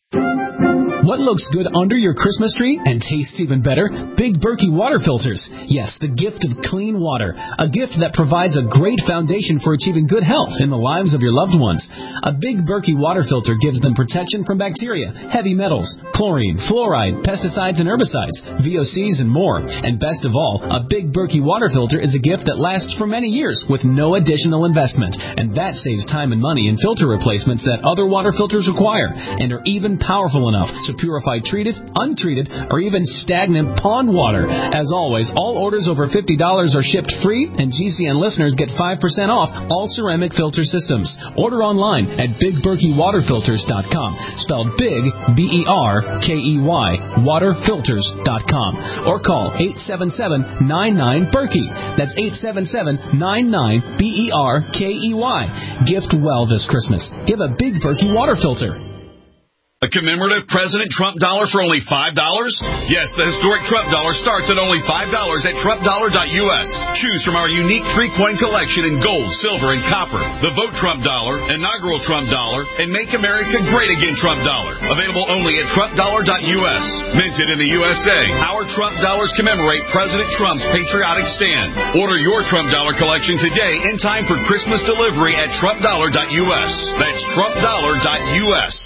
What looks good under your Christmas tree and tastes even better? Big Berkey water filters. Yes, the gift of clean water. A gift that provides a great foundation for achieving good health in the lives of your loved ones. A Big Berkey water filter gives them protection from bacteria, heavy metals, chlorine, fluoride, pesticides and herbicides, V O Cs and more. And best of all, a Big Berkey water filter is a gift that lasts for many years with no additional investment. And that saves time and money in filter replacements that other water filters require and are even powerful enough to purify treated, untreated, or even stagnant pond water. As always, all orders over fifty dollars are shipped free, and G C N listeners get five percent off all ceramic filter systems. Order online at big berkey water filters dot com, spelled big, B E R K E Y, water filters dot com, or call eight seven seven, nine nine, Berkey. That's eight seven seven, nine nine, B E R K E Y. Gift well this Christmas. Give a Big Berkey water filter. A commemorative President Trump dollar for only five dollars? Yes, the historic Trump dollar starts at only five dollars at trump dollar dot U S. Choose from our unique three-coin collection in gold, silver, and copper. The Vote Trump dollar, inaugural Trump dollar, and Make America Great Again Trump dollar. Available only at trump dollar dot U S. Minted in the U S A, our Trump dollars commemorate President Trump's patriotic stand. Order your Trump dollar collection today in time for Christmas delivery at trump dollar dot U S. That's trump dollar dot U S.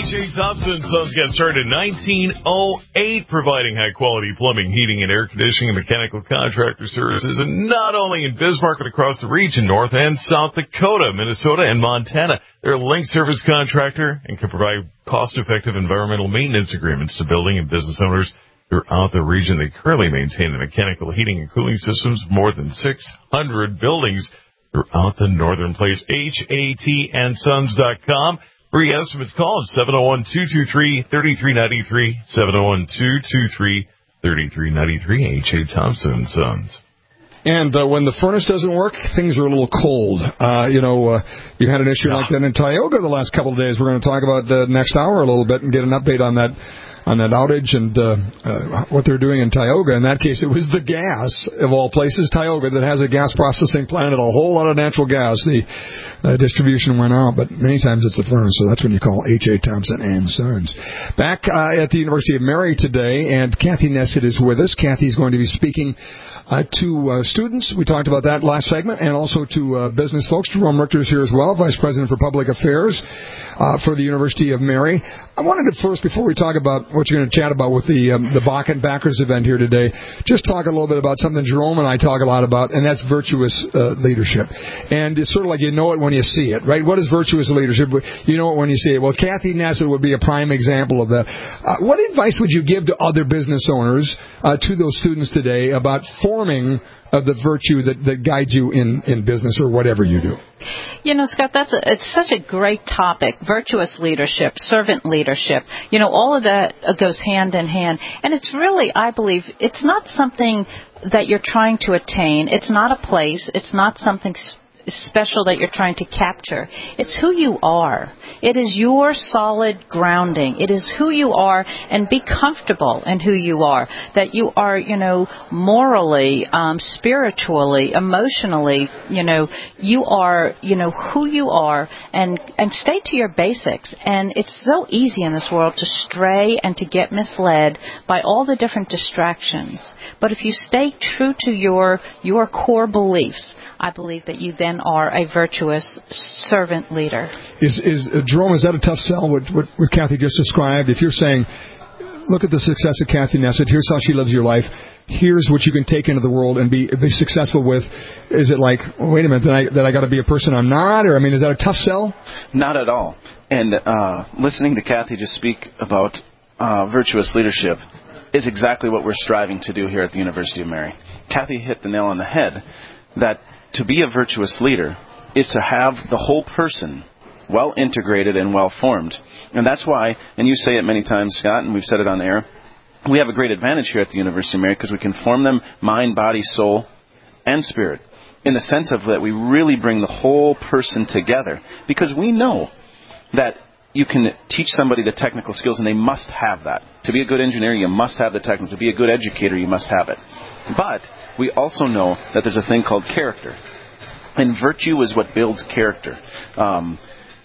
H A. Thompson and Sons got started in nineteen oh eight, providing high-quality plumbing, heating, and air conditioning and mechanical contractor services, and not only in Bismarck, but across the region, North and South Dakota, Minnesota, and Montana. They're a linked service contractor and can provide cost-effective environmental maintenance agreements to building and business owners throughout the region. They currently maintain the mechanical heating and cooling systems of more than six hundred buildings throughout the northern plains. H A T and sons dot com. Free estimates, call seven oh one, two two three, three three nine three, seven oh one, two two three, three three nine three, H A. Thompson and Sons. And uh, when the furnace doesn't work, things are a little cold. Uh, you know, uh, you had an issue like that in Tioga the last couple of days. We're going to talk about the next hour a little bit and get an update on that on that outage and uh, uh, what they're doing in Tioga. In that case, it was the gas, of all places, Tioga, that has a gas processing plant and a whole lot of natural gas. The uh, distribution went out, but many times it's the furnace, so that's when you call H A. Thompson and Sons. Back uh, at the University of Mary today, and Kathy Nessett is with us. Kathy's going to be speaking uh, to uh, students. We talked about that last segment, and also to uh, business folks. Jerome Richter's here as well, Vice President for Public Affairs uh, for the University of Mary. I wanted to first, before we talk about what you're going to chat about with the um, the Bakken Backers event here today, just talk a little bit about something Jerome and I talk a lot about, and that's virtuous uh, leadership. And it's sort of like you know it when you see it, right? What is virtuous leadership? You know it when you see it. Well, Kathy Nessett would be a prime example of that. Uh, what advice would you give to other business owners, uh, to those students today, about forming uh, the virtue that, that guides you in, in business or whatever you do? You know, Scott, that's a, it's such a great topic, virtuous leadership, servant leadership. You know, all of that goes hand in hand. And it's really, I believe, it's not something that you're trying to attain. It's not a place. It's not something special that you're trying to capture. It's who you are. It is your solid grounding. It is who you are, and be comfortable in who you are. That you are, you know, morally, um, spiritually, emotionally, you know, you are, you know, who you are, and, and stay to your basics. And it's so easy in this world to stray and to get misled by all the different distractions. But if you stay true to your, your core beliefs, I believe that you then are a virtuous servant leader. Is, is uh, Jerome, is that a tough sell, what, what, what Kathy just described? If you're saying, look at the success of Kathy Nessett, here's how she lives your life, here's what you can take into the world and be, be successful with, is it like, oh, wait a minute, that I, that I got to be a person I'm not? Or, I mean, is that a tough sell? Not at all. And uh, listening to Kathy just speak about uh, virtuous leadership is exactly what we're striving to do here at the University of Mary. Kathy hit the nail on the head that to be a virtuous leader is to have the whole person well integrated and well formed. And that's why, and you say it many times, Scott, and we've said it on air, we have a great advantage here at the University of Mary because we can form them mind, body, soul, and spirit, in the sense of that we really bring the whole person together. Because we know that you can teach somebody the technical skills, and they must have that. To be a good engineer, you must have the technical. To be a good educator, you must have it. But we also know that there's a thing called character. And virtue is what builds character. Um,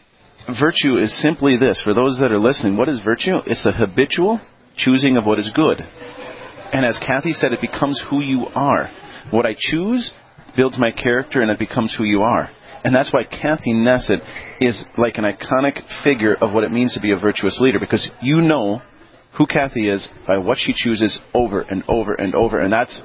virtue is simply this. For those that are listening, what is virtue? It's the habitual choosing of what is good. And as Kathy said, it becomes who you are. What I choose builds my character, and it becomes who you are. And that's why Kathy Nessett is like an iconic figure of what it means to be a virtuous leader, because you know who Kathy is by what she chooses over and over and over. And that's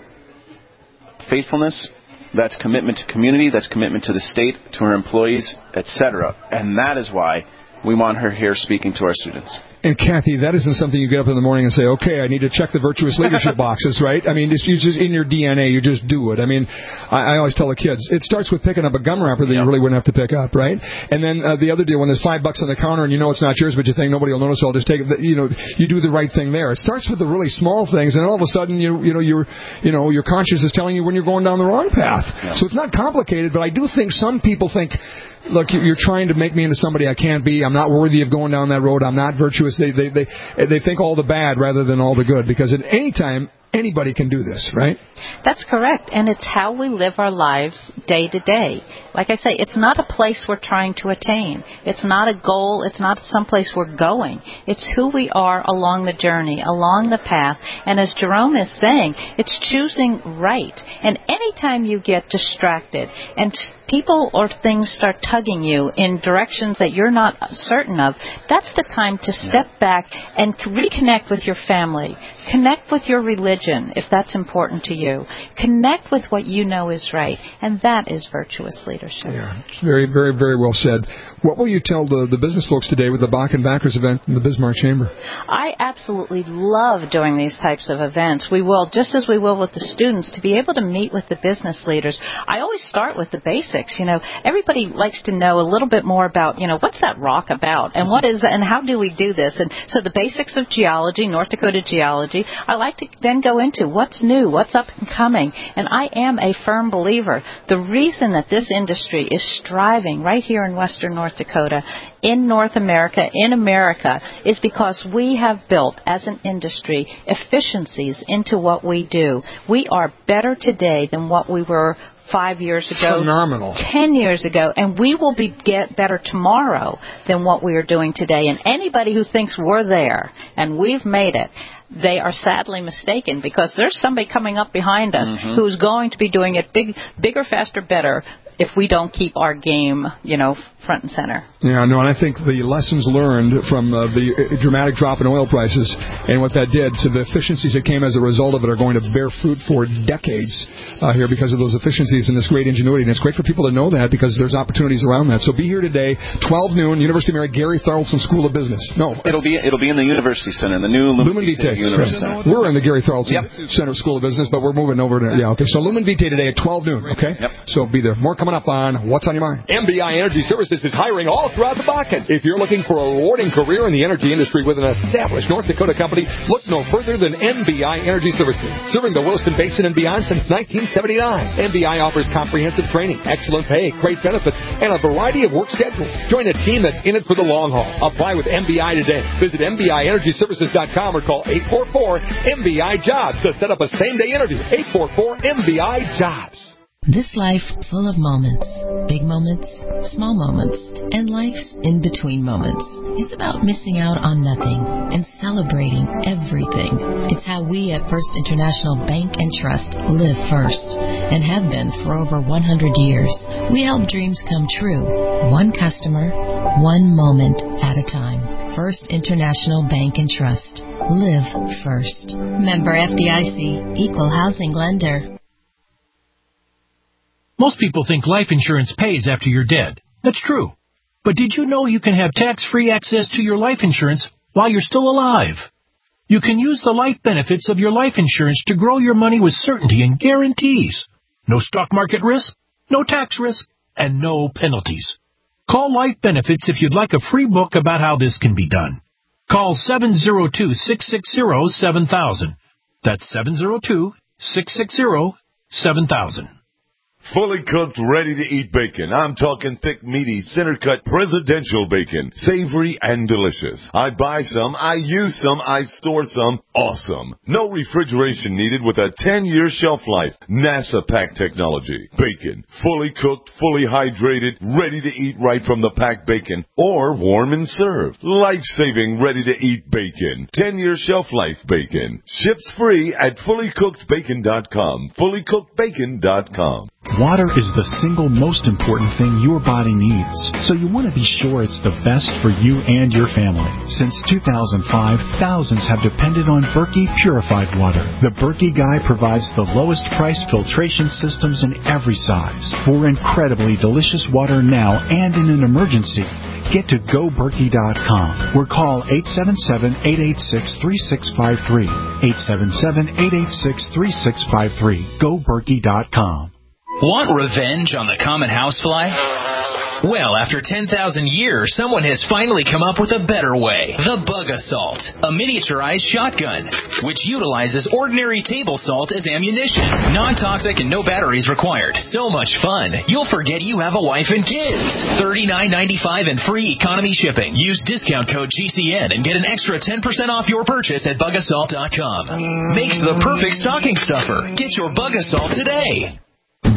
faithfulness, that's commitment to community, that's commitment to the state, to her employees, et cetera. And that is why we want her here speaking to our students. And Kathy, that isn't something you get up in the morning and say, okay, I need to check the virtuous leadership boxes, right? I mean, it's, it's just in your D N A. You just do it. I mean, I, I always tell the kids, it starts with picking up a gum wrapper that yeah. you really wouldn't have to pick up, right? And then uh, the other deal, when there's five bucks on the counter and you know it's not yours, but you think nobody will notice, so I'll just take it. You know, you do the right thing there. It starts with the really small things, and all of a sudden, you you know, your you know, your conscience is telling you when you're going down the wrong path. Yeah. So it's not complicated, but I do think some people think, look, you're trying to make me into somebody I can't be. I'm not worthy of going down that road. I'm not virtuous. They they they they think all the bad rather than all the good, because at any time anybody can do this, right? That's correct, and it's how we live our lives day to day. Like I say, it's not a place we're trying to attain. It's not a goal. It's not someplace we're going. It's who we are along the journey, along the path. And as Jerome is saying, it's choosing right. And anytime you get distracted and people or things start tugging you in directions that you're not certain of, that's the time to step back and reconnect with your family. Connect with your religion, if that's important to you. Connect with what you know is right, and that is virtuous leadership. Yeah, very, very, very well said. What will you tell the, the business folks today with the Bach and Backers event in the Bismarck Chamber? I absolutely love doing these types of events. We will, just as we will with the students, to be able to meet with the business leaders. I always start with the basics. You know, everybody likes to know a little bit more about, you know, what's that rock about, and what is, and how do we do this? And so the basics of geology, North Dakota geology. I like to then go into what's new, what's up and coming. And I am a firm believer. The reason that this industry is striving right here in western North Dakota, in North America, in America, is because we have built, as an industry, efficiencies into what we do. We are better today than what we were five years ago, phenomenal, ten years ago, and we will be get better tomorrow than what we are doing today. And anybody who thinks we're there and we've made it, they are sadly mistaken, because there's somebody coming up behind us mm-hmm. who's going to be doing it big, bigger, faster, better, if we don't keep our game, you know, front and center. Yeah, no, and I think the lessons learned from uh, the dramatic drop in oil prices and what that did to the efficiencies that came as a result of it are going to bear fruit for decades uh, here because of those efficiencies and this great ingenuity. And it's great for people to know that, because there's opportunities around that. So be here today, twelve noon, University of Mary Gary Tharaldson School of Business. No, it'll be it'll be in the University Center, the new Lumen, Lumen Vitae University Center. We're in the Gary Tharaldson yep. Center School of Business, but we're moving over to yeah. Okay, so Lumen Vitae today at twelve noon. Okay, yep. So be there. More coming up on What's on Your Mind. M B I Energy Services is hiring all throughout the Bakken. If you're looking for a rewarding career in the energy industry with an established North Dakota company, look no further than M B I Energy Services. Serving the Williston Basin and beyond since nineteen seventy-nine. M B I offers comprehensive training, excellent pay, great benefits, and a variety of work schedules. Join a team that's in it for the long haul. Apply with M B I today. Visit M B I energy services dot com or call eight four four M B I jobs to set up a same-day interview. eight four four M B I jobs. This life full of moments, big moments, small moments, and life's in-between moments. It's about missing out on nothing and celebrating everything. It's how we at First International Bank and Trust live first and have been for over one hundred years. We help dreams come true, one customer, one moment at a time. First International Bank and Trust. Live first. Member F D I C, Equal Housing Lender. Most people think life insurance pays after you're dead. That's true. But did you know you can have tax-free access to your life insurance while you're still alive? You can use the life benefits of your life insurance to grow your money with certainty and guarantees. No stock market risk, no tax risk, and no penalties. Call Life Benefits if you'd like a free book about how this can be done. Call seven oh two, six six zero, seven thousand. That's seven oh two, six six zero, seven thousand. Fully cooked, ready-to-eat bacon. I'm talking thick, meaty, center-cut presidential bacon. Savory and delicious. I buy some, I use some, I store some. Awesome. No refrigeration needed with a ten-year shelf life. NASA pack technology. Bacon. Fully cooked, fully hydrated, ready to eat right from the packed bacon. Or warm and served. Life-saving, ready-to-eat bacon. ten-year shelf life bacon. Ships free at fully cooked bacon dot com. fully cooked bacon dot com. Water is the single most important thing your body needs, so you want to be sure it's the best for you and your family. Since two thousand five, thousands have depended on Berkey purified water. The Berkey Guy provides the lowest price filtration systems in every size for incredibly delicious water now and in an emergency. Get to go berkey dot com or call eight seven seven, eight eight six, three six five three. eight seven seven, eight eight six, three six five three. go berkey dot com. Want revenge on the common housefly? Well, after ten thousand years, someone has finally come up with a better way. The Bug Assault, a miniaturized shotgun, which utilizes ordinary table salt as ammunition. Non-toxic and no batteries required. So much fun, you'll forget you have a wife and kids. thirty-nine ninety-five and free economy shipping. Use discount code G C N and get an extra ten percent off your purchase at bug assault dot com. Makes the perfect stocking stuffer. Get your Bug Assault today.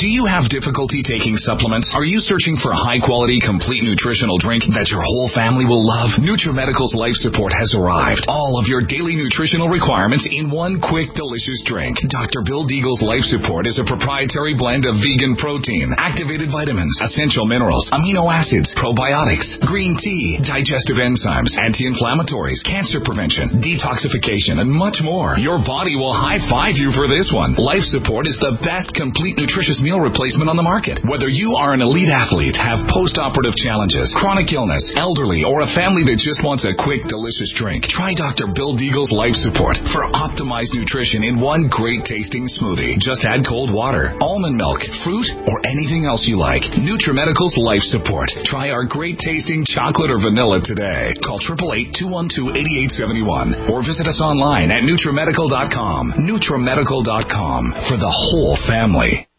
Do you have difficulty taking supplements? Are you searching for a high-quality, complete nutritional drink that your whole family will love? NutriMedical's Life Support has arrived. All of your daily nutritional requirements in one quick, delicious drink. Doctor Bill Deagle's Life Support is a proprietary blend of vegan protein, activated vitamins, essential minerals, amino acids, probiotics, green tea, digestive enzymes, anti-inflammatories, cancer prevention, detoxification, and much more. Your body will high-five you for this one. Life Support is the best complete nutritious meal replacement on the market. Whether you are an elite athlete, have post-operative challenges, chronic illness, elderly, or a family that just wants a quick, delicious drink, try Doctor Bill Deagle's Life Support for optimized nutrition in one great-tasting smoothie. Just add cold water, almond milk, fruit, or anything else you like. NutriMedical's Life Support. Try our great-tasting chocolate or vanilla today. Call eight eight eight, two one two, eight eight seven one or visit us online at NutriMedical dot com. NutriMedical dot com for the whole family.